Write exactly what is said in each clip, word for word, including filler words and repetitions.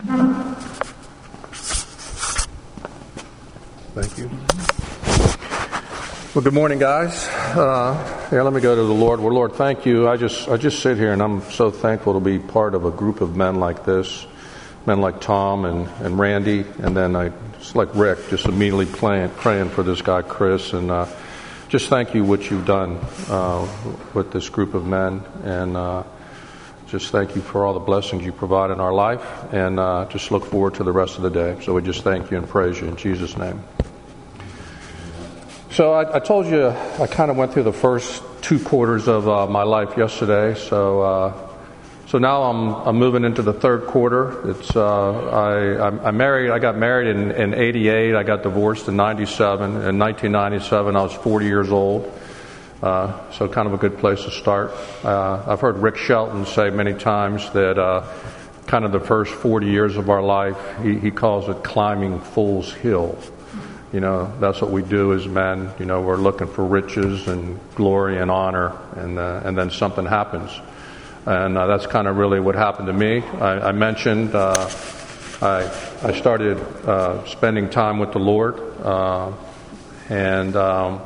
Thank you. Well, good morning, guys. Uh, yeah, let me go to the Lord. Well, Lord, thank you. I just I just sit here and I'm so thankful to be part of a group of men like this, men like Tom and, and Randy, and then I just like Rick, just immediately playing, praying for this guy Chris, and uh, just thank you what you've done uh, with this group of men, and uh, just thank you for all the blessings you provide in our life, and uh, just look forward to the rest of the day. So we just thank you and praise you in Jesus' name. So I, I told you I kind of went through the first two quarters of uh, my life yesterday. So uh, so now I'm I'm moving into the third quarter. It's uh, I I'm, I married. I got married in, in eighty-eight. I got divorced in ninety-seven. In nineteen ninety-seven, I was forty years old. Uh, so kind of a good place to start. Uh, I've heard Rick Shelton say many times that uh, kind of the first forty years of our life, he, he calls it climbing Fool's Hill. You know, that's what we do as men. You know, we're looking for riches and glory and honor, and uh, and then something happens. And uh, that's kind of really what happened to me. I, I mentioned uh, I I started uh, spending time with the Lord, uh, and um,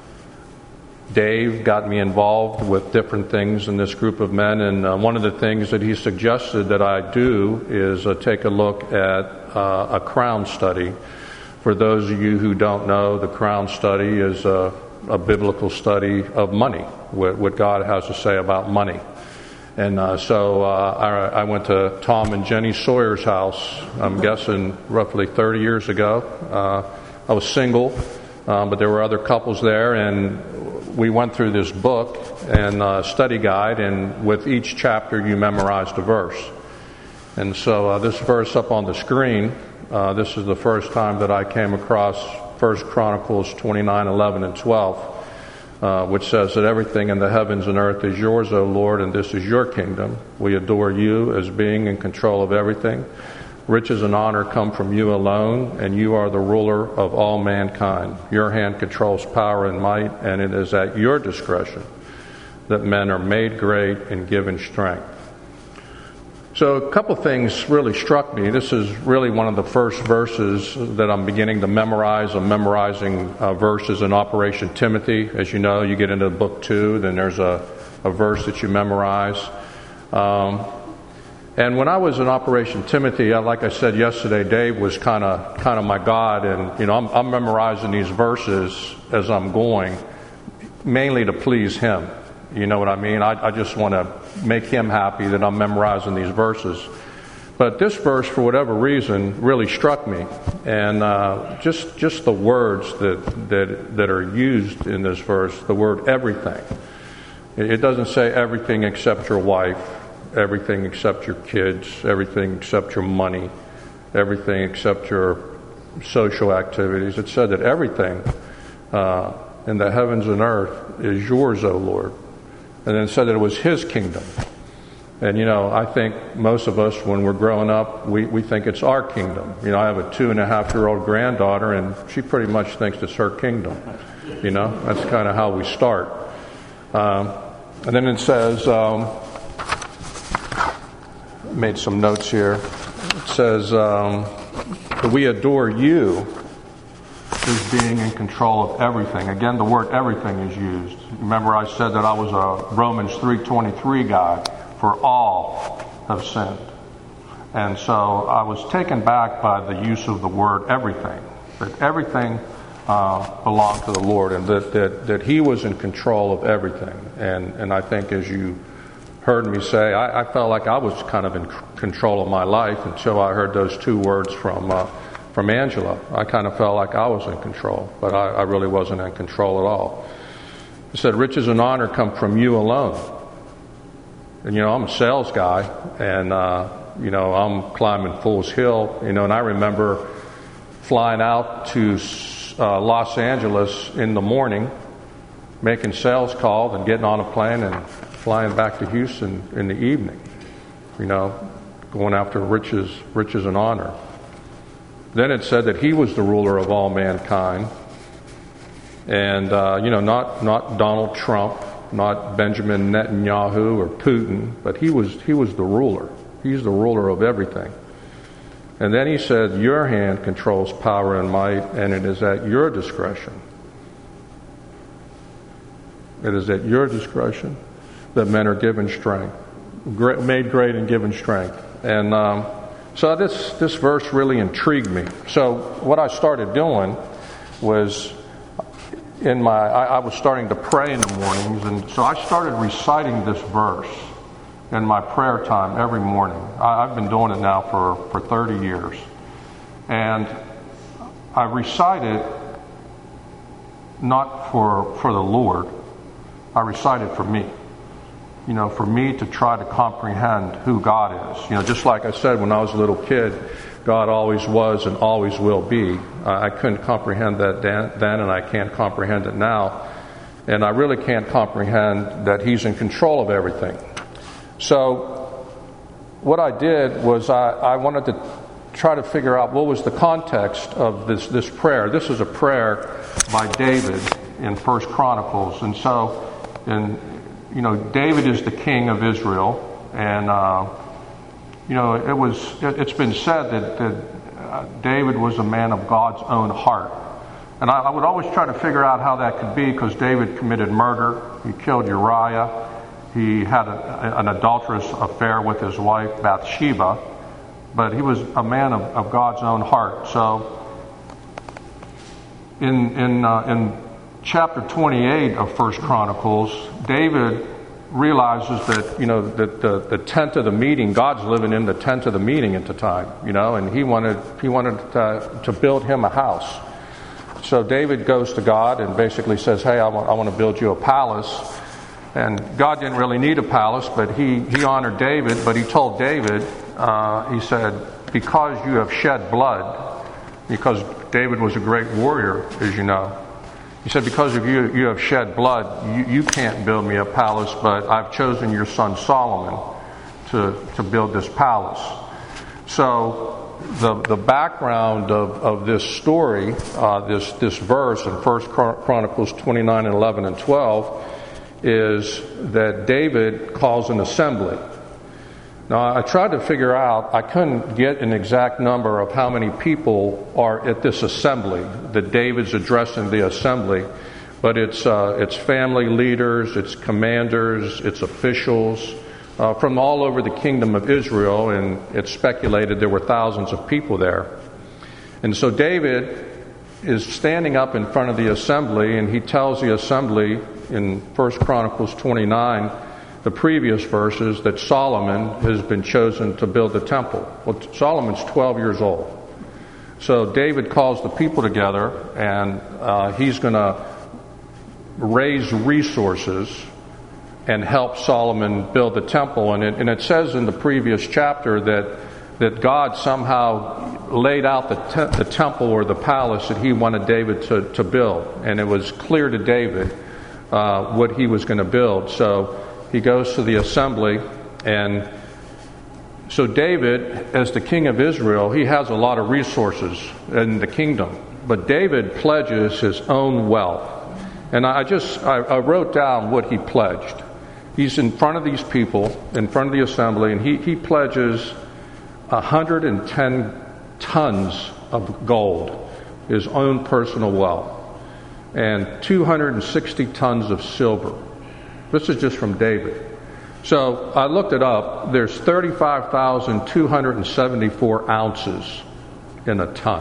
Dave got me involved with different things in this group of men. And uh, one of the things that he suggested that I do is uh, take a look at uh, a crown study. For those of you who don't know, the Crown Study is a, a biblical study of money, what, what God has to say about money. And uh, so uh, I, I went to Tom and Jenny Sawyer's house, I'm guessing roughly thirty years ago. Uh, I was single, um, but there were other couples there, and we went through this book and uh, study guide, and with each chapter you memorized a verse. And so uh, this verse up on the screen, Uh, this is the first time that I came across First Chronicles twenty-nine, eleven, and twelve, uh, which says that everything in the heavens and earth is yours, O Lord, and this is your kingdom. We adore you as being in control of everything. Riches and honor come from you alone, and you are the ruler of all mankind. Your hand controls power and might, and it is at your discretion that men are made great and given strength. So a couple things really struck me. This is really one of the first verses that I'm beginning to memorize. I'm memorizing uh, verses in Operation Timothy. As you know, you get into book two, then there's a, a verse that you memorize. Um, and when I was in Operation Timothy, I, like I said yesterday, Dave was kind of kind of my God, and you know I'm, I'm memorizing these verses as I'm going, mainly to please him. You know what I mean? I, I just want to make him happy that I'm memorizing these verses. But this verse, for whatever reason, really struck me. And uh, just just the words that, that that are used in this verse, the word everything. It doesn't say everything except your wife, everything except your kids, everything except your money, everything except your social activities. It said that everything uh, in the heavens and earth is yours, O Lord. And then said that it was his kingdom. And, you know, I think most of us, when we're growing up, we, we think it's our kingdom. You know, I have a two and a half year old granddaughter, and she pretty much thinks it's her kingdom. You know, that's kind of how we start. Um, and then it says, um, made some notes here. It says, um, that we adore you is being in control of everything. Again, the word everything is used. Remember I said that I was a Romans three twenty-three guy, for all have sinned. And so I was taken back by the use of the word everything, that everything uh, belonged to the Lord, and that, that, that he was in control of everything. And, and I think as you heard me say, I, I felt like I was kind of in control of my life until I heard those two words from uh, From Angela. I kind of felt like I was in control, but I, I really wasn't in control at all. It said, riches and honor come from you alone. And, you know, I'm a sales guy, and, uh, you know, I'm climbing Fool's Hill, you know, and I remember flying out to uh, Los Angeles in the morning, making sales calls and getting on a plane and flying back to Houston in the evening, you know, going after riches, riches and honor. Then it said that he was the ruler of all mankind. And, uh, you know, not, not Donald Trump, not Benjamin Netanyahu or Putin, but he was, he was the ruler. He's the ruler of everything. And then he said, your hand controls power and might, and it is at your discretion. It is at your discretion that men are given strength, great, made great and given strength. And um, so this, this verse really intrigued me. So what I started doing was, in my, I, I was starting to pray in the mornings, and so I started reciting this verse in my prayer time every morning. I, I've been doing it now for, for thirty years. And I recite it not for, for the Lord, I recite it for me. You know, for me to try to comprehend who God is. You know, just like I said when I was a little kid, God always was and always will be. I couldn't comprehend that then, and I can't comprehend it now. And I really can't comprehend that He's in control of everything. So what I did was I, I wanted to try to figure out what was the context of this, this prayer. This is a prayer by David in First Chronicles. And so, in, you know, David is the king of Israel, and uh, You know, it was. It's been said that, that uh, David was a man of God's own heart, and I, I would always try to figure out how that could be, because David committed murder. He killed Uriah. He had a, an adulterous affair with his wife Bathsheba, but he was a man of, of God's own heart. So, in in uh, in chapter twenty-eight of First Chronicles, David realizes that, you know, that the, the tent of the meeting, God's living in the tent of the meeting at the time, you know, and he wanted he wanted to, to build him a house. So David goes to God and basically says, hey, I want, I want to build you a palace. And God didn't really need a palace, but he, he honored David, but he told David, uh, he said, because you have shed blood, because David was a great warrior, as you know, he said, because of you, you have shed blood, you, you can't build me a palace, but I've chosen your son Solomon to, to build this palace. So the the background of, of this story, uh, this, this verse in First Chronicles twenty-nine and eleven and twelve, is that David calls an assembly. Now, I tried to figure out, I couldn't get an exact number of how many people are at this assembly, that David's addressing the assembly, but it's uh, it's family leaders, it's commanders, it's officials uh, from all over the kingdom of Israel, and it's speculated there were thousands of people there. And so David is standing up in front of the assembly, and he tells the assembly in First Chronicles twenty-nine, the previous verses, that Solomon has been chosen to build the temple. Well, Solomon's twelve years old. So David calls the people together, and uh, he's going to raise resources and help Solomon build the temple. And it, and it says in the previous chapter that that God somehow laid out the, te- the temple or the palace that he wanted David to, to build. And it was clear to David uh, what he was going to build. So he goes to the assembly, and so David, as the king of Israel, he has a lot of resources in the kingdom. But David pledges his own wealth. And I just, I, I wrote down what he pledged. He's in front of these people, in front of the assembly, and he, he pledges one hundred ten tons of gold, his own personal wealth, and two hundred sixty tons of silver. This is just from David. So I looked it up. There's thirty-five thousand two hundred seventy-four ounces in a ton.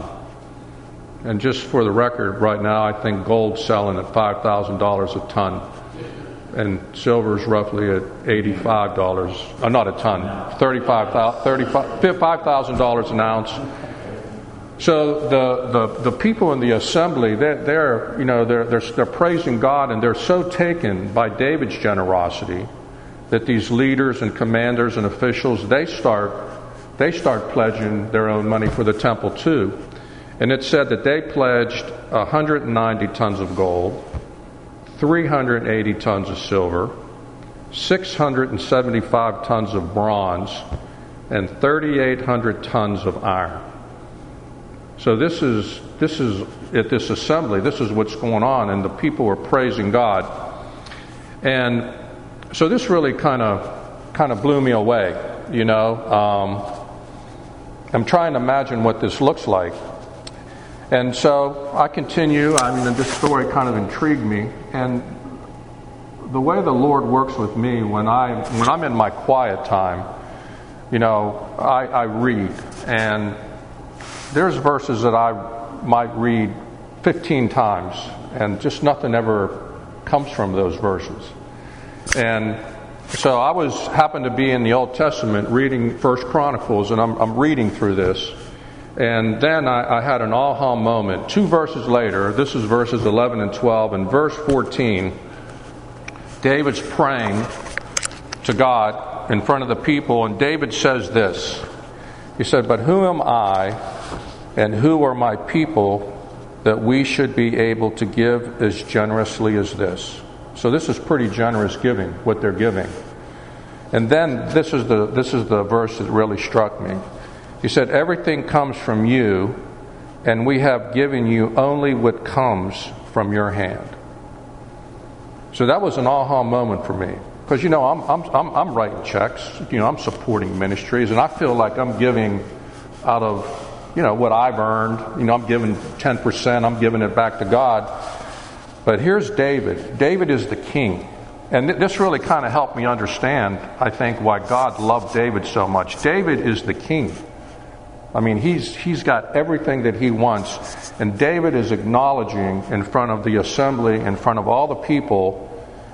And just for the record, right now I think gold's selling at five thousand dollars a ton. And silver's roughly at eighty-five dollars, uh, not a ton, thirty-five thousand dollars an ounce. So the, the, the people in the assembly, they're, they're you know they're, they're they're praising God, and they're so taken by David's generosity that these leaders and commanders and officials, they start they start pledging their own money for the temple too. And it said that they pledged one hundred ninety tons of gold, three hundred eighty tons of silver, six hundred seventy-five tons of bronze, and thirty-eight hundred tons of iron. So this is this is at this assembly, this is what's going on, and the people are praising God. And so this really kind of kind of blew me away, you know. Um, I'm trying to imagine what this looks like. And so I continue. I mean, this story kind of intrigued me. And the way the Lord works with me when I when I'm in my quiet time, you know, I, I read, and there's verses that I might read fifteen times, and just nothing ever comes from those verses. And so I was happened to be in the Old Testament reading First Chronicles, and I'm, I'm reading through this. And then I, I had an aha moment. Two verses later, this is verses eleven and twelve, and verse fourteen, David's praying to God in front of the people, and David says this. He said, "But who am I, and who are my people, that we should be able to give as generously as this?" So this is pretty generous giving, what they're giving. And then this is the this is the verse that really struck me. He said, "Everything comes from you, and we have given you only what comes from your hand." So that was an aha moment for me, because you know I'm I'm I'm, I'm writing checks, you know I'm supporting ministries, and I feel like I'm giving out of you know what I've earned. You know I'm giving ten percent. I'm giving it back to God. But here's David. David is the king. And th- this really kind of helped me understand, I think, why God loved David so much. David is the king. I mean, he's he's got everything that he wants. And David is acknowledging in front of the assembly, in front of all the people,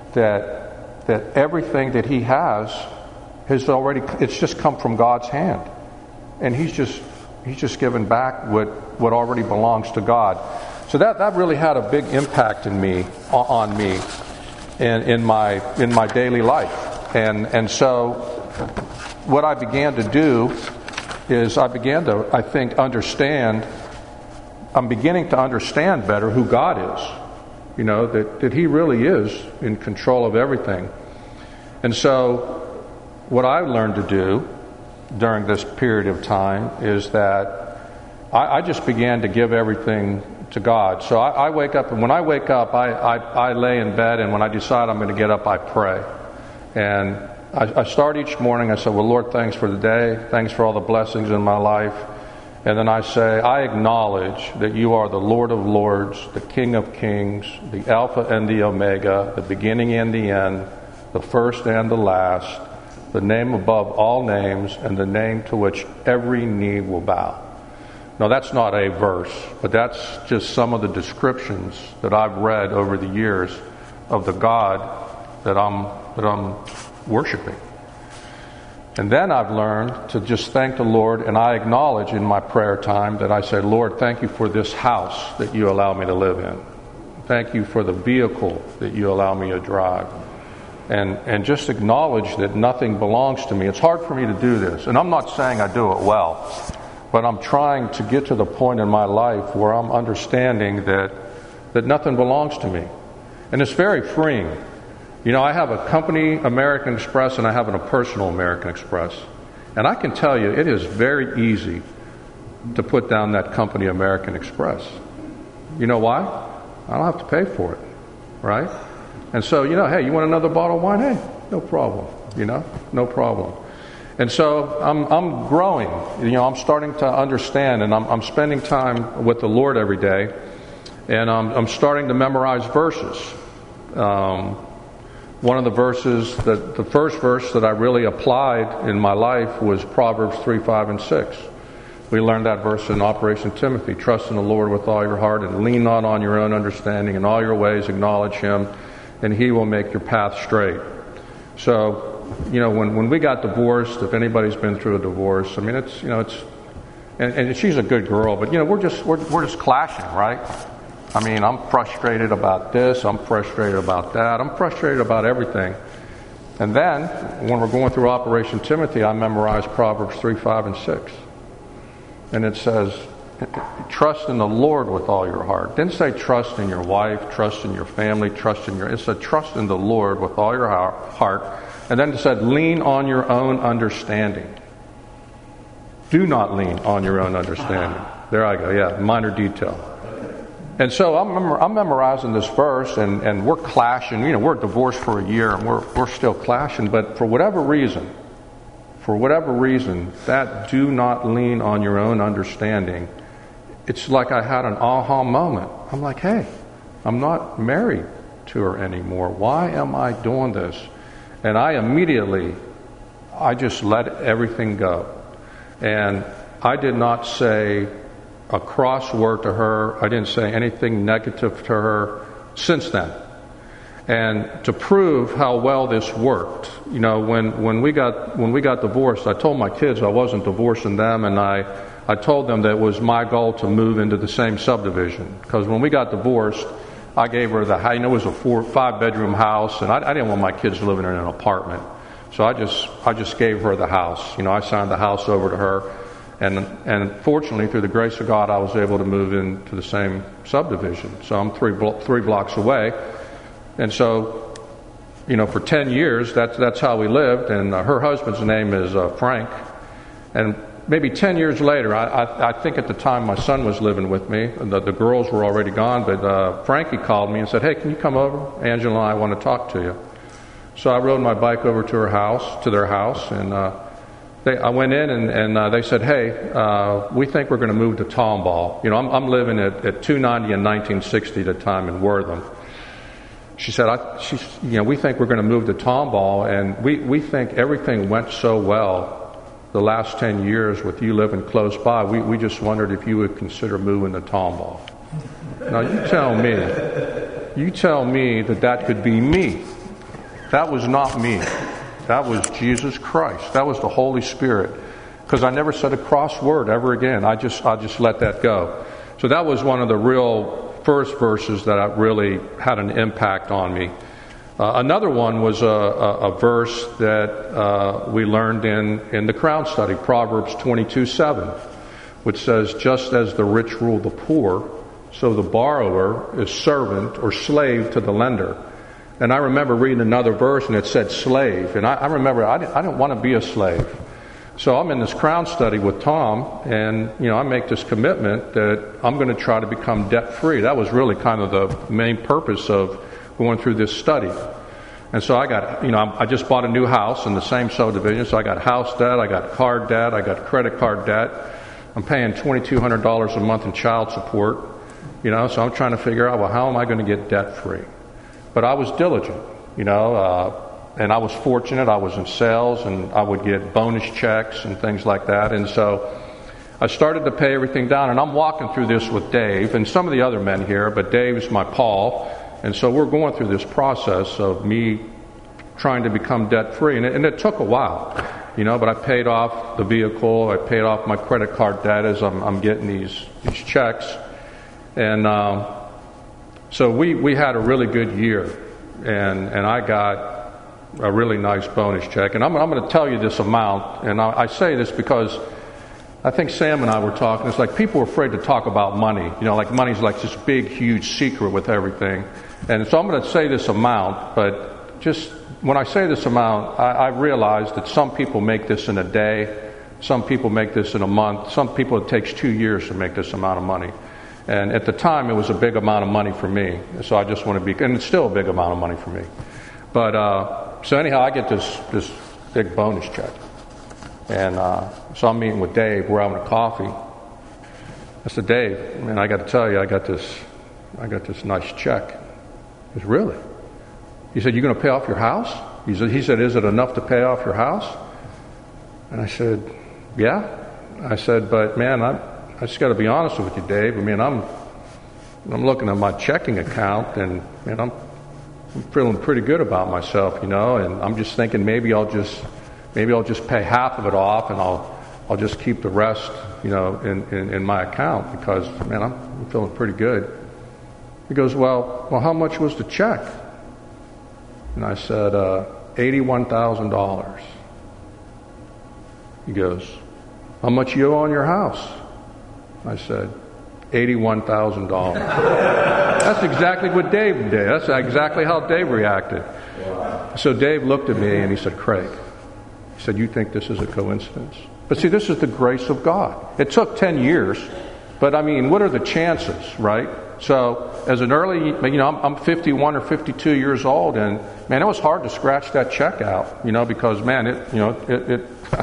that that everything that he has has already, it's just come from God's hand. And he's just he's just given back what, what already belongs to God. So that, that really had a big impact in me, on me, in, in my in my daily life. And and so what I began to do is I began to, I think, understand, I'm beginning to understand better who God is. You know, that, that He really is in control of everything. And so what I learned to do during this period of time is that I, I just began to give everything to God. So I, I wake up, and when I wake up, I, I, I lay in bed, and when I decide I'm going to get up, I pray. And I, I start each morning, I say, "Well, Lord, thanks for the day. Thanks for all the blessings in my life." And then I say, "I acknowledge that you are the Lord of Lords, the King of Kings, the Alpha and the Omega, the beginning and the end, the first and the last, the name above all names, and the name to which every knee will bow." Now, that's not a verse, but that's just some of the descriptions that I've read over the years of the God that I'm that I'm worshiping. And then I've learned to just thank the Lord, and I acknowledge in my prayer time that I say, "Lord, thank you for this house that you allow me to live in. Thank you for the vehicle that you allow me to drive." And and just acknowledge that nothing belongs to me. It's hard for me to do this, and I'm not saying I do it well, but I'm trying to get to the point in my life where I'm understanding that that nothing belongs to me. And it's very freeing. You know, I have a company, American Express, and I have a personal American Express. And I can tell you, it is very easy to put down that company, American Express. You know why? I don't have to pay for it, right? And so, you know, hey, you want another bottle of wine? Hey, no problem, you know, no problem. And so I'm I'm growing, you know, I'm starting to understand, and I'm I'm spending time with the Lord every day, and I'm, I'm starting to memorize verses. Um, one of the verses, that the first verse that I really applied in my life was Proverbs three, five, and six. We learned that verse in Operation Timothy. "Trust in the Lord with all your heart, and lean not on your own understanding. In all your ways acknowledge Him, and He will make your path straight." So, you know, when, when we got divorced, if anybody's been through a divorce, I mean, it's, you know, it's, and, and she's a good girl, but, you know, we're just, we're, we're just clashing, right? I mean, I'm frustrated about this, I'm frustrated about that, I'm frustrated about everything. And then, when we're going through Operation Timothy, I memorized Proverbs three, five, and six. And it says, "Trust in the Lord with all your heart." It didn't say trust in your wife, trust in your family, trust in your... It said trust in the Lord with all your heart. And then it said, "Lean on your own understanding." Do not lean on your own understanding. There I go, yeah, minor detail. And so I'm, mem- I'm memorizing this verse, and, and we're clashing. You know, we're divorced for a year, and we're we're still clashing. But for whatever reason, for whatever reason, that do not lean on your own understanding, it's like I had an aha moment. I'm like, hey, I'm not married to her anymore. Why am I doing this? And I immediately, I just let everything go. And I did not say a cross word to her. I didn't say anything negative to her since then. And to prove how well this worked, you know, when, when we got when we got divorced, I told my kids I wasn't divorcing them, and I, I told them that it was my goal to move into the same subdivision. Because when we got divorced, I gave her the house. You know, it was a four, five bedroom house, and I, I didn't want my kids living in an apartment. So I just I just gave her the house. You know, I signed the house over to her, and and fortunately, through the grace of God, I was able to move into the same subdivision. So I'm three blo- three blocks away. And so, you know, for ten years, that's that's how we lived. And uh, her husband's name is uh, Frank. And maybe ten years later, I, I, I think at the time my son was living with me. The, the girls were already gone, but uh, Frankie called me and said, hey, can you come over? Angela and I want to talk to you. So I rode my bike over to her house, to their house, and uh, they, I went in and, and uh, they said, hey, uh, we think we're going to move to Tomball. You know, I'm, I'm living at, at two ninety and nineteen sixty at the time in Wortham. She said, I, she's, you know, we think we're going to move to Tomball, and we, we think everything went so well the last ten years with you living close by. We, we just wondered if you would consider moving to Tomball. Now, you tell me, you tell me that that could be me. That was not me. That was Jesus Christ. That was the Holy Spirit. Because I never said a cross word ever again. I just, I just let that go. So that was one of the real first verses that really had an impact on me. Uh, another one was a, a, a verse that uh, we learned in, in the Crown Study, Proverbs twenty-two seven, which says, just as the rich rule the poor, so the borrower is servant or slave to the lender. And I remember reading another verse and it said slave. And I, I remember I didn't, I didn't want to be a slave. So I'm in this Crown Study with Tom, and you know I make this commitment that I'm going to try to become debt-free. That was really kind of the main purpose of going through this study. And so I got, you know, I just bought a new house in the same subdivision, so I got house debt, I got car debt, I got credit card debt. I'm paying twenty-two hundred dollars a month in child support, you know, so I'm trying to figure out, well, how am I going to get debt-free? But I was diligent, you know, uh, and I was fortunate. I was in sales, and I would get bonus checks and things like that. And so I started to pay everything down, and I'm walking through this with Dave and some of the other men here, but Dave's my Paul. And so we're going through this process of me trying to become debt-free. And it, and it took a while, you know, but I paid off the vehicle. I paid off my credit card debt as I'm, I'm getting these, these checks. And um, so we, we had a really good year, and, and I got a really nice bonus check. And I'm, I'm going to tell you this amount, and I, I say this because I think Sam and I were talking. It's like people are afraid to talk about money. You know, like money's like this big, huge secret with everything. And so I'm going to say this amount, but just when I say this amount, I, I realize that some people make this in a day, some people make this in a month, some people it takes two years to make this amount of money. And at the time, it was a big amount of money for me. So I just want to be, and it's still a big amount of money for me. But uh, so anyhow, I get this this big bonus check, and uh, so I'm meeting with Dave. We're having a coffee. I said, Dave, man, I got to tell you, I got this, I got this nice check. He said, really? He said, you're going to pay off your house? He said, he said, is it enough to pay off your house? And I said, yeah. I said, but man, I, I just got to be honest with you, Dave. I mean, I'm, I'm looking at my checking account, and man, I'm, I'm feeling pretty good about myself, you know. And I'm just thinking maybe I'll just, maybe I'll just pay half of it off, and I'll, I'll just keep the rest, you know, in, in, in my account because, man, I'm, I'm feeling pretty good. He goes, well, well, how much was the check? And I said, uh, eighty-one thousand dollars. He goes, how much you owe on your house? I said, eighty-one thousand dollars. That's exactly what Dave did. That's exactly how Dave reacted. So Dave looked at me and he said, Craig, he said, you think this is a coincidence? But see, this is the grace of God. It took ten years, but I mean, what are the chances, right? So as an early, you know, I'm, I'm fifty-one or fifty-two years old, and man, it was hard to scratch that check out, you know, because man, it, you know, it, it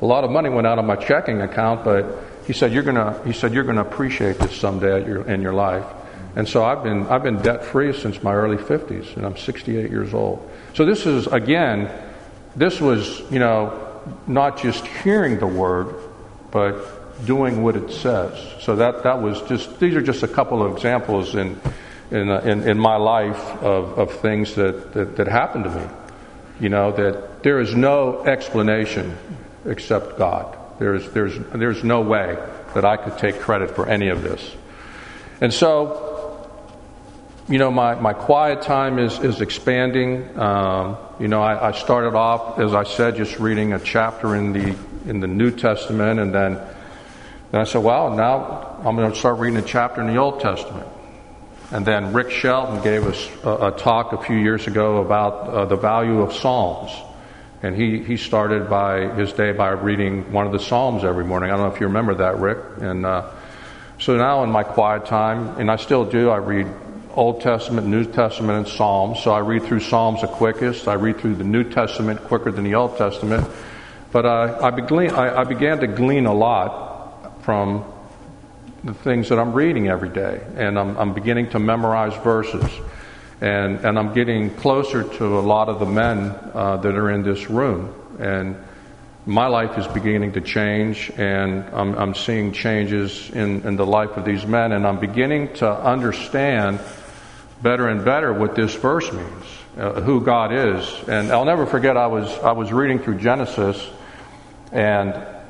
a lot of money went out of my checking account, but he said, you're gonna, he said, you're gonna appreciate this someday at your, in your life. And so I've been, I've been debt free since my early fifties, and I'm sixty-eight years old. So this is, again, this was, you know, not just hearing the word, but doing what it says. So that, that was just, these are just a couple of examples in, in, uh, in, in my life of, of things that, that, that happened to me. You know, that there is no explanation except God. There's, there's, there's no way that I could take credit for any of this. And so, you know, my, my quiet time is, is expanding. Um, you know, I, I started off, as I said, just reading a chapter in the in the New Testament, and then, then I said, well, now I'm going to start reading a chapter in the Old Testament. And then Rick Shelton gave us a, a talk a few years ago about uh, the value of Psalms. And he, he started by his day by reading one of the Psalms every morning. I don't know if you remember that, Rick. And uh, so now in my quiet time, and I still do, I read Old Testament, New Testament, and Psalms. So I read through Psalms the quickest. I read through the New Testament quicker than the Old Testament. But uh, I, began, I, I began to glean a lot from the things that I'm reading every day. And I'm, I'm beginning to memorize verses. And, and I'm getting closer to a lot of the men uh, that are in this room. And my life is beginning to change, and I'm, I'm seeing changes in, in the life of these men. And I'm beginning to understand better and better what this verse means, uh, who God is. And I'll never forget, I was I was reading through Genesis, and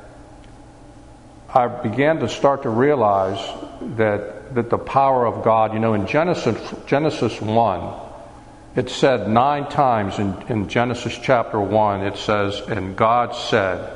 I began to start to realize that that the power of God, you know, in Genesis Genesis one, it said nine times in, in Genesis chapter one, it says, and God said,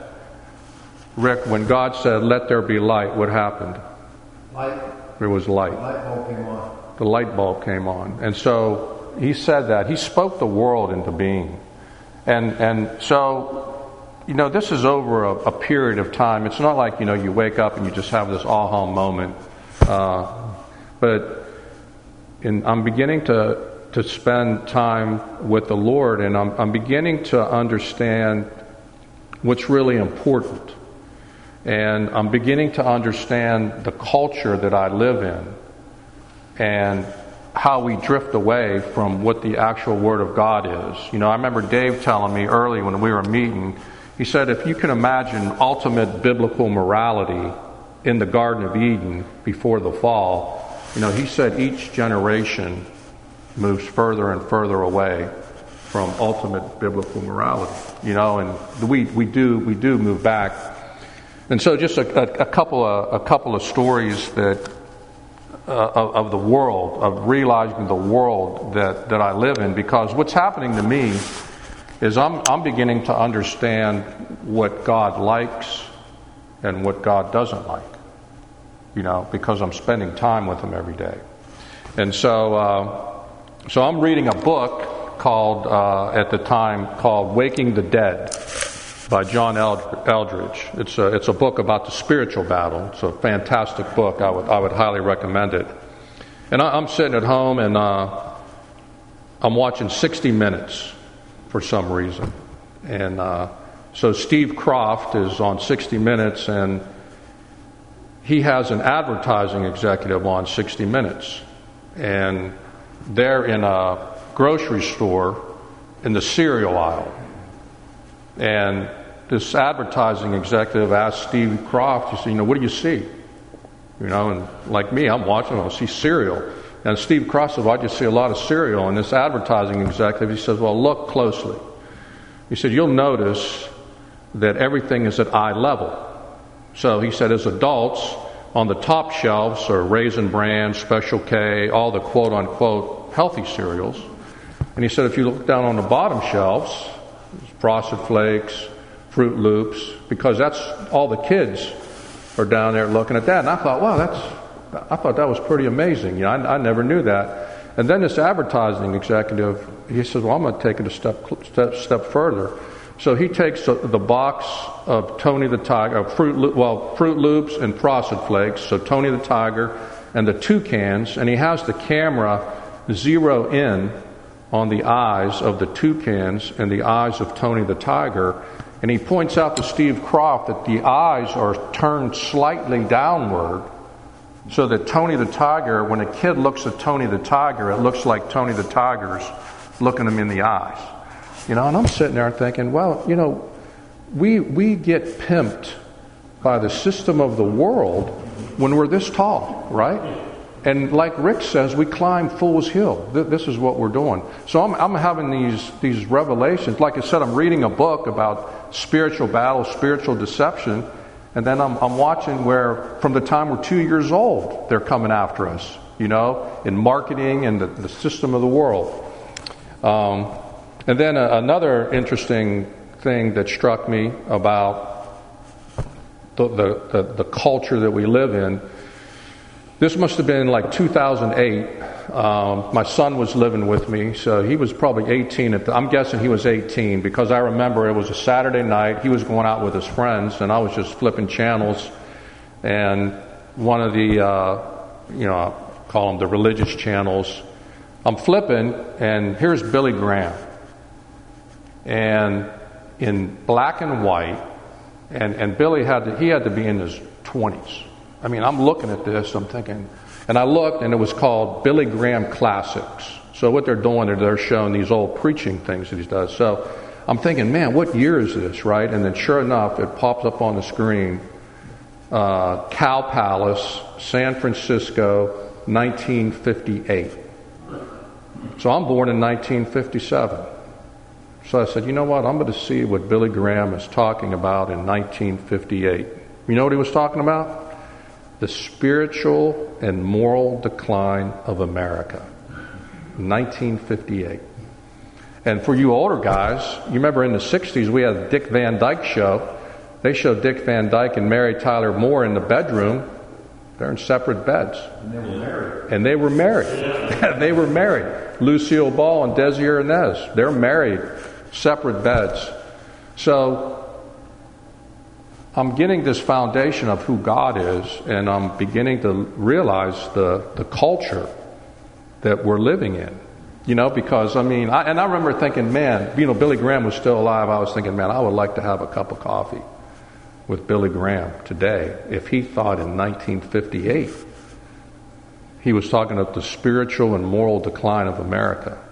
Rick, when God said, let there be light, what happened? Light. There was light. The light bulb came on. The light bulb came on. And so he said that. He spoke the world into being. And and so, you know, this is over a, a period of time. It's not like, you know, you wake up and you just have this aha moment. Uh, but in, I'm beginning to to spend time with the Lord, and I'm, I'm beginning to understand what's really important. And I'm beginning to understand the culture that I live in and how we drift away from what the actual Word of God is. You know, I remember Dave telling me early when we were meeting, he said, if you can imagine ultimate biblical morality in the Garden of Eden before the fall, you know, he said each generation moves further and further away from ultimate biblical morality, you know, and we we do we do move back. And so, just a, a, a couple of a couple of stories that uh, of, of the world, of realizing the world that, that I live in, because what's happening to me is I'm I'm beginning to understand what God likes and what God doesn't like, you know, because I'm spending time with Him every day, and so. Uh, So I'm reading a book called, uh, at the time, called Waking the Dead by John Eldridge. It's a, it's a book about the spiritual battle. It's a fantastic book. I would I would highly recommend it. And I, I'm sitting at home and uh, I'm watching sixty minutes for some reason. And uh, so Steve Kroft is on sixty minutes, and he has an advertising executive on sixty minutes. And they're in a grocery store in the cereal aisle. And this advertising executive asked Steve Kroft, he said, you know, what do you see? You know, and like me, I'm watching, I see cereal. And Steve Kroft said, well, I just see a lot of cereal. And this advertising executive, he says, well, look closely. He said, you'll notice that everything is at eye level. So he said, as adults, on the top shelves are Raisin Bran, Special K, all the quote-unquote healthy cereals. And he said if you look down on the bottom shelves, Frosted Flakes, Fruit Loops, because that's all the kids are down there looking at that. And I thought, wow, that's, I thought that was pretty amazing. You know, I, I never knew that. And then this advertising executive, he says, well, I'm going to take it a step, step, step further. So he takes the, the box of Tony the Tiger, of Fruit Lo- well, Fruit Loops and Frosted Flakes, so Tony the Tiger and the two cans, and he has the camera zero in on the eyes of the toucans and the eyes of Tony the Tiger, And he points out to Steve Croft that the eyes are turned slightly downward so that Tony the Tiger, when a kid looks at Tony the Tiger, it looks like Tony the Tiger's looking him in the eyes. You know, and I'm sitting there thinking, well, you know, we we get pimped by the system of the world when we're this tall, right? And like Rick says, we climb Fool's Hill. This is what we're doing. So I'm, I'm having these these revelations. Like I said, I'm reading a book about spiritual battle, spiritual deception, and then I'm, I'm watching where from the time we're two years old, they're coming after us, you know, in marketing and the, the system of the world. Um, and then a, another interesting thing that struck me about the, the, the, the culture that we live in. This must have been like two thousand eight. Um, my son was living with me, so he was probably eighteen. At the, I'm guessing he was eighteen because I remember it was a Saturday night. He was going out with his friends, and I was just flipping channels. And one of the, uh, you know, I'll call them the religious channels, I'm flipping, and here's Billy Graham. And in black and white, and, and Billy had to, he had to be in his twenties. I mean, I'm looking at this, I'm thinking, and I looked, and it was called Billy Graham Classics. So what they're doing is they're showing these old preaching things that he does. So I'm thinking, man, what year is this, right? And then sure enough, it pops up on the screen, uh, Cow Palace, San Francisco, nineteen fifty-eight. So I'm born in nineteen fifty-seven. So I said, you know what, I'm going to see what Billy Graham is talking about in nineteen fifty-eight. You know what he was talking about? The spiritual and moral decline of America. nineteen fifty-eight. And for you older guys, you remember in the sixties we had the Dick Van Dyke Show. They showed Dick Van Dyke and Mary Tyler Moore in the bedroom. They're in separate beds. And they were married. And they were married. Yeah. They were married. Lucille Ball and Desi Arnaz. They're married. Separate beds. So I'm getting this foundation of who God is, and I'm beginning to realize the, the culture that we're living in. You know, because, I mean, I, and I remember thinking, man, you know, Billy Graham was still alive. I was thinking, man, I would like to have a cup of coffee with Billy Graham today if he thought in nineteen fifty-eight he was talking about the spiritual and moral decline of America.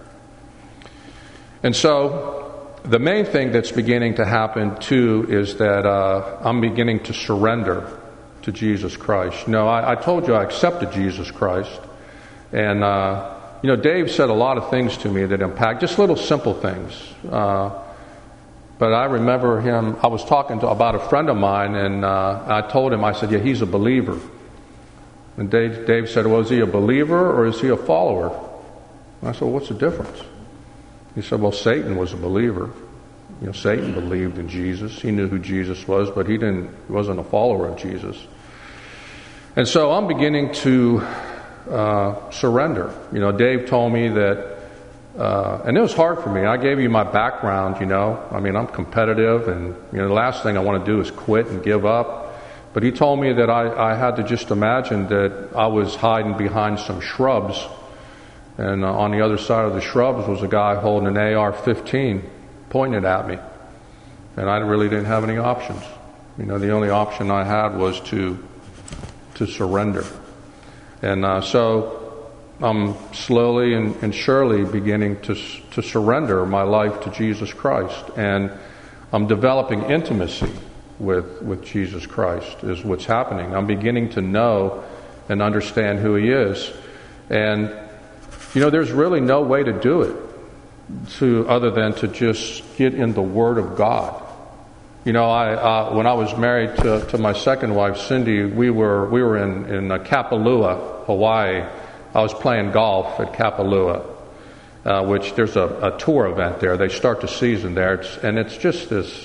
And so the main thing that's beginning to happen, too, is that uh, I'm beginning to surrender to Jesus Christ. You know, I, I told you I accepted Jesus Christ. And, uh, you know, Dave said a lot of things to me that impact, just little simple things. Uh, but I remember him, I was talking to about a friend of mine, and uh, I told him, I said, yeah, he's a believer. And Dave, Dave said, well, is he a believer or is he a follower? And I said, well, what's the difference? He said, well, Satan was a believer. You know, Satan believed in Jesus. He knew who Jesus was, but he didn't. He wasn't a follower of Jesus. And so I'm beginning to uh, surrender. You know, Dave told me that, uh, and it was hard for me. I gave you my background, you know. I mean, I'm competitive, and, you know, the last thing I want to do is quit and give up. But he told me that I, I had to just imagine that I was hiding behind some shrubs. And uh, on the other side of the shrubs was a guy holding an A R fifteen pointing it at me. And I really didn't have any options. You know, the only option I had was to to surrender. And uh, so I'm slowly and, and surely beginning to to surrender my life to Jesus Christ. And I'm developing intimacy with, with Jesus Christ is what's happening. I'm beginning to know and understand who He is. And you know, there's really no way to do it to other than to just get in the Word of God. You know, I uh, when I was married to, to my second wife, Cindy, we were we were in in uh, Kapalua, Hawaii. I was playing golf at Kapalua, uh, which there's a, a tour event there. They start the season there, it's, and it's just this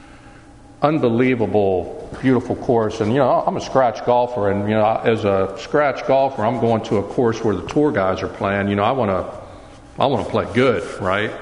unbelievable, beautiful course. And, you know, I'm a scratch golfer, and, you know, as a scratch golfer, I'm going to a course where the tour guys are playing. You know, I want to I want to play good, right?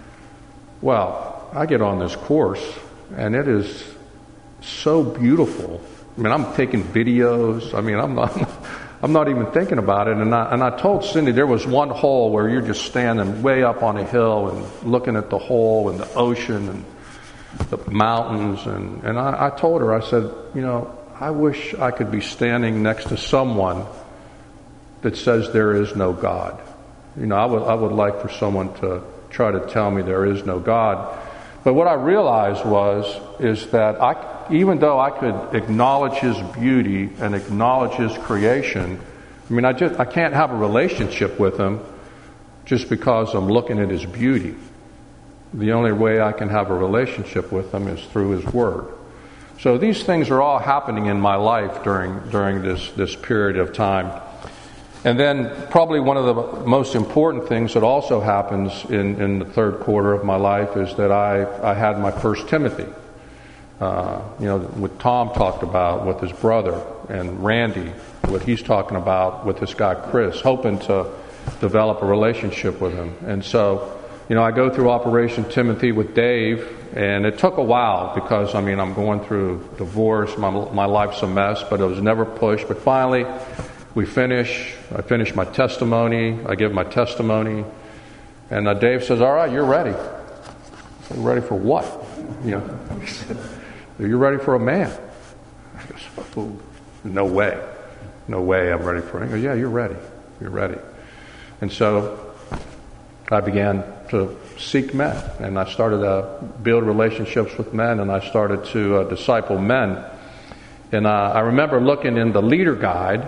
Well, I get on this course, and it is so beautiful. I mean, I'm taking videos. I mean, I'm not I'm not even thinking about it. And I, and I told Cindy there was one hole where you're just standing way up on a hill and looking at the hole and the ocean. And the mountains. And, and I, I told her, I said, you know, I wish I could be standing next to someone that says there is no God. You know, I would, I would like for someone to try to tell me there is no God. But what I realized was, is that I, even though I could acknowledge His beauty and acknowledge His creation, I mean, I just, I can't have a relationship with Him just because I'm looking at His beauty. The only way I can have a relationship with Him is through His Word. So these things are all happening in my life during, during this, this period of time. And then probably one of the most important things that also happens in, in the third quarter of my life is that I, I had my first Timothy. Uh, you know, what Tom talked about with his brother, and Randy, what he's talking about with this guy Chris, hoping to develop a relationship with him. And so, you know, I go through Operation Timothy with Dave, and it took a while because, I mean, I'm going through divorce, my, my life's a mess, but it was never pushed. But finally, we finish, I finish my testimony, I give my testimony, and uh, Dave says, all right, you're ready. I said, ready for what? You know, he said, you're ready for a man. I goes, oh, no way. No way I'm ready for it. He goes, yeah, you're ready. You're ready. And so I began to seek men, and I started to build relationships with men, and I started to uh, disciple men. And uh, I remember looking in the leader guide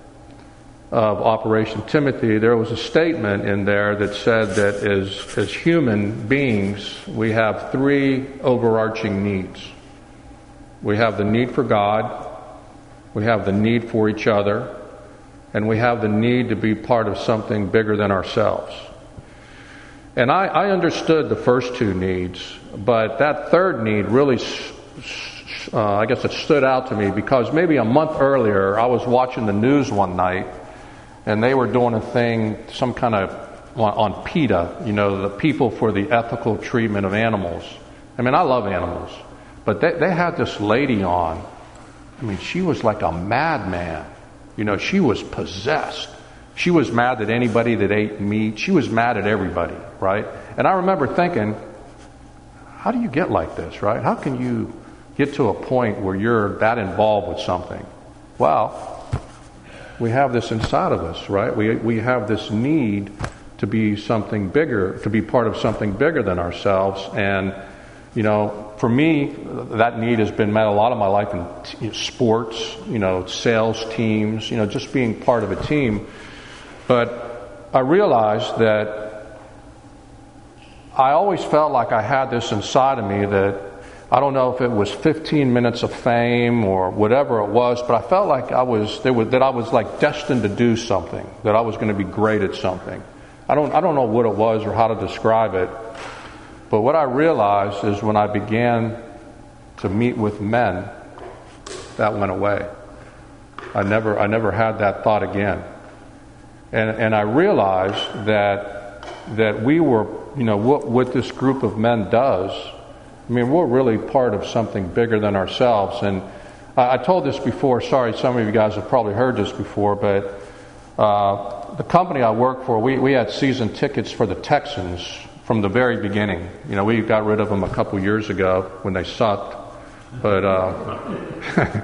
of Operation Timothy, there was a statement in there that said that as, as human beings, we have three overarching needs. We have the need for God, we have the need for each other, and we have the need to be part of something bigger than ourselves. And I, I understood the first two needs, but that third need really, uh, I guess it stood out to me because maybe a month earlier I was watching the news one night, and they were doing a thing, some kind of, on, on PETA, you know, the People for the Ethical Treatment of Animals. I mean, I love animals, but they, they had this lady on. I mean, she was like a madman. You know, she was possessed. She was mad at anybody that ate meat. She was mad at everybody, right? And I remember thinking, how do you get like this, right? How can you get to a point where you're that involved with something? Well, we have this inside of us, right? We we have this need to be something bigger, to be part of something bigger than ourselves. And, you know, for me, that need has been met a lot of my life in t- you know, sports, you know, sales teams, you know, just being part of a team. But I realized that I always felt like I had this inside of me that, I don't know if it was fifteen minutes of fame or whatever it was, but I felt like I was, there was that I was like destined to do something, that I was going to be great at something. I don't I don't know what it was or how to describe it, but what I realized is when I began to meet with men, that went away. I never I never had that thought again. And and I realized that that we were, you know, what what this group of men does, I mean, we're really part of something bigger than ourselves. And I, I told this before, sorry, some of you guys have probably heard this before, but uh, the company I work for, we, we had season tickets for the Texans from the very beginning. You know, we got rid of them a couple years ago when they sucked. But uh,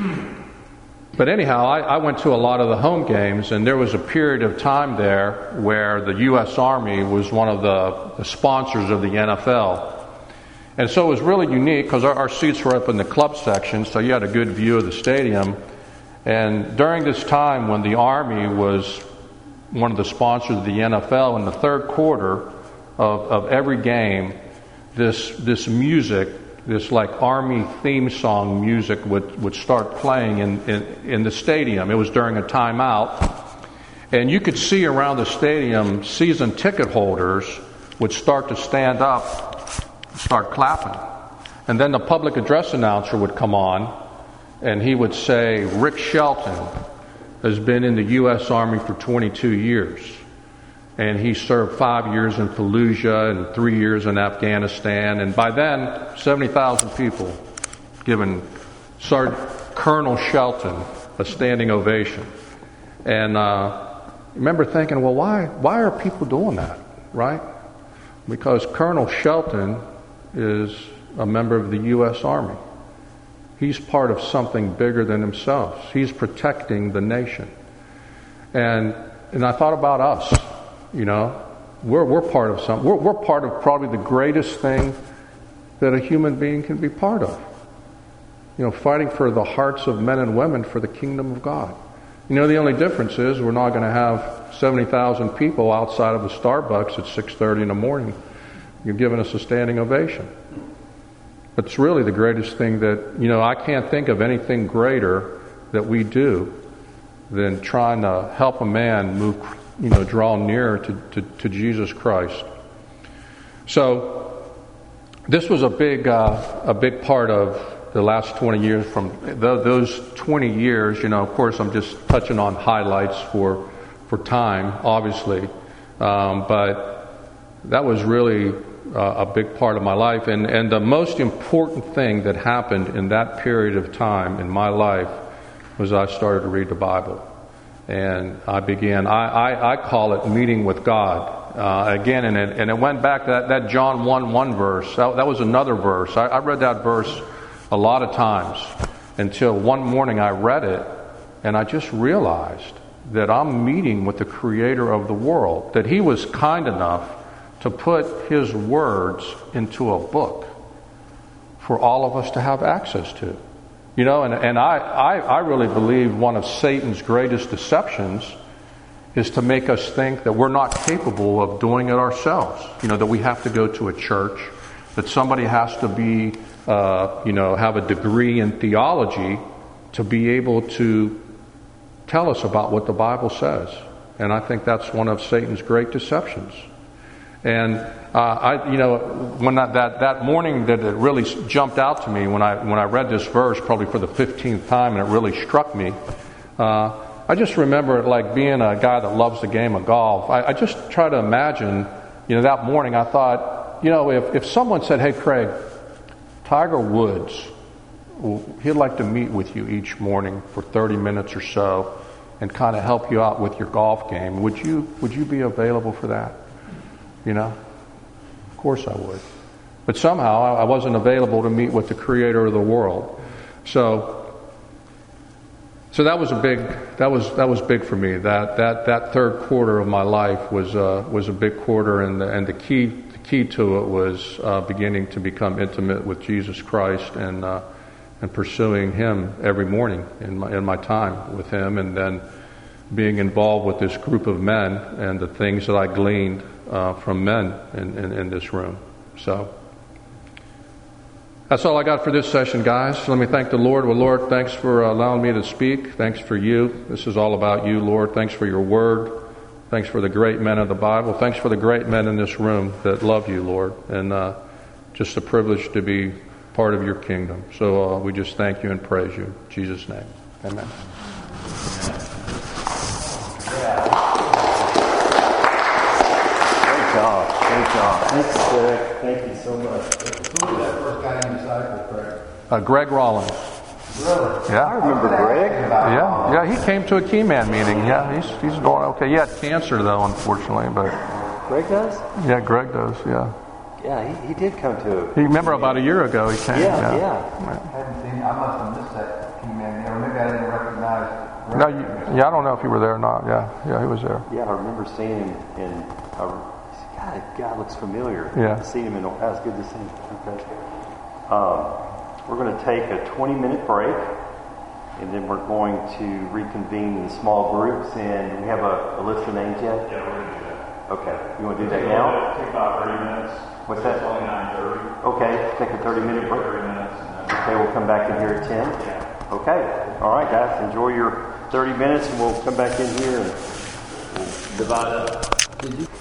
but anyhow, I, I went to a lot of the home games, and there was a period of time there where the U S Army was one of the, the sponsors of the N F L. And so it was really unique because our, our seats were up in the club section, so you had a good view of the stadium. And during this time when the Army was one of the sponsors of the N F L, in the third quarter of, of every game, this this music, this like Army theme song music would, would start playing in, in, in the stadium. It was during a timeout. And you could see around the stadium, season ticket holders would start to stand up, start clapping. And then the public address announcer would come on, and he would say, Rick Shelton has been in the U S Army for twenty-two years. And he served five years in Fallujah and three years in Afghanistan. And by then, seventy thousand people giving Sergeant Colonel Shelton a standing ovation. And uh, I remember thinking, well, why, why are people doing that, right? Because Colonel Shelton is a member of the U S Army. He's part of something bigger than himself. He's protecting the nation. And and I thought about us, you know. We're we're part of something. We're, we're part of probably the greatest thing that a human being can be part of. You know, fighting for the hearts of men and women for the kingdom of God. You know, the only difference is we're not going to have seventy thousand people outside of a Starbucks at six thirty in the morning. You're giving us a standing ovation. But it's really the greatest thing that, you know, I can't think of anything greater that we do than trying to help a man move, you know, draw nearer to, to, to Jesus Christ. So this was a big, uh, a big part of the last twenty years. From th- those twenty years, you know, of course, I'm just touching on highlights for for time, obviously, um, but that was really uh, a big part of my life. And and the most important thing that happened in that period of time in my life was I started to read the Bible, and I began. I I, I call it meeting with God. Uh, again, and it, and it went back to that, that John one one verse. That, that was another verse. I, I read that verse a lot of times until one morning I read it and I just realized that I'm meeting with the Creator of the world, that He was kind enough to put His words into a book for all of us to have access to. You know, and, and I, I, I really believe one of Satan's greatest deceptions is to make us think that we're not capable of doing it ourselves. You know, that we have to go to a church, that somebody has to be, uh, you know, have a degree in theology to be able to tell us about what the Bible says. And I think that's one of Satan's great deceptions. And uh, I, you know, when that, that that morning that it really jumped out to me when I when I read this verse, probably for the fifteenth time, and it really struck me. Uh, I just remember it like being a guy that loves the game of golf. I, I just try to imagine, you know, that morning I thought, you know, if, if someone said, "Hey, Craig, Tiger Woods, he'd like to meet with you each morning for thirty minutes or so and kind of help you out with your golf game. Would you would you be available for that?" You know, of course I would. But somehow I wasn't available to meet with the Creator of the world. So, so that was a big that was that was big for me. That that that third quarter of my life was uh, was a big quarter, and the, and the key the key to it was uh, beginning to become intimate with Jesus Christ and uh, and pursuing Him every morning in my in my time with Him, and then being involved with this group of men and the things that I gleaned uh, from men in, in, in this room. So that's all I got for this session, guys. Let me thank the Lord. Well, Lord, thanks for allowing me to speak. Thanks for you. This is all about you, Lord. Thanks for your word. Thanks for the great men of the Bible. Thanks for the great men in this room that love you, Lord. And uh, just a privilege to be part of your kingdom. So uh, we just thank you and praise you. In Jesus' name. Amen. Great job. Great job. Thanks, Greg. Thank you so much. Who was that first guy in disciple, Craig? Uh, Greg Rollins. Really? Yeah. I remember Greg. Yeah, yeah. He came to a Key Man meeting. Yeah, he's he's doing okay. He had cancer though, unfortunately, but Greg does? yeah, Greg does. Yeah. Yeah, he, he did come to a... You remember about a year ago he came. Yeah, Yeah. yeah. I hadn't seen. I must have missed that key man there. Maybe I didn't recognize. No, you, yeah, I don't know if you were there or not. Yeah, yeah, he was there. Yeah, I remember seeing him in... Uh, God, that guy looks familiar. Yeah. Seeing him in... That was good to see him. Okay. Um, we're going to take a twenty-minute break, and then we're going to reconvene in small groups. And we have a, a list of names yet? Yeah, we're going to do that. Okay. You want to do that now? Take about thirty minutes. What's that? It's only nine thirty. Okay, take a thirty-minute break. thirty minutes. And then Okay, we'll come back in here at ten. Yeah. Okay. All right, guys. Enjoy your thirty minutes, and we'll come back in here and we'll divide up.